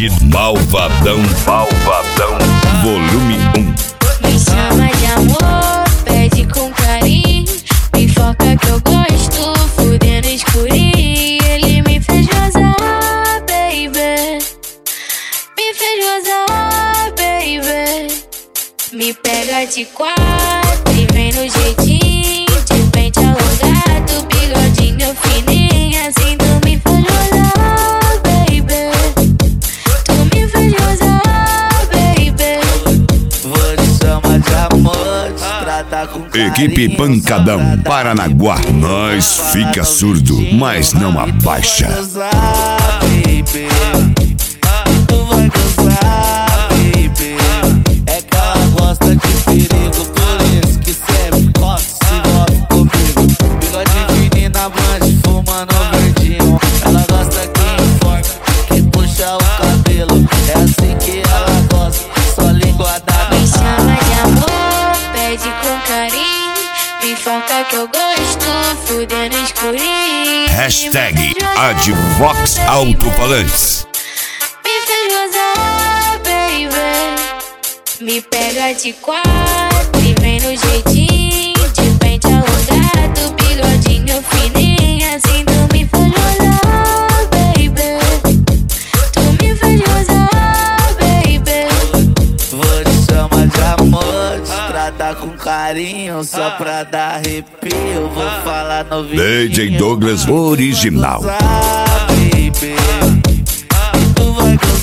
Hashtag Malvadão, Malvadão, volume 1. Me chama de amor, pede com carinho, me foca que eu gosto, fudendo escurinho. Ele me fez gozar, baby, me fez gozar, baby. Me pega de quatro e vem no jeitinho, de pente alongado, bigodinho fininho, assim tu me faz gozar, baby, tu me faz gozar, baby. Vou te chamar de amor, te tratar com carinho. Equipe Pancadão, Paranaguá. Nós fica surdo, mas não abaixa. Tu vai gozar, baby. Tu vai gozar, baby. É que ela gosta de perigo, por isso que sempre gosta, se envolve comigo. Bigode fininho na blanche, fumando verdinho. Ela gosta que informa, que puxa o cabelo. É assim que ela gosta, só língua da Me chama de amor, pede com carinho, me foca que eu gosto, fudendo escurinho. Hashtag Advox Altofalantes. Me fez gozar, baby. Me pega de quatro e vem no jeitinho, de pente alongado, bigodinho fininho, assim tu me faz gozar, baby, tu me faz gozar, baby. Vou te chamar de amor, te tratar com carinho, só pra dar arrepio. Vou falar no vídeo. DJ Douglas Original. Baby, tu vai gozar.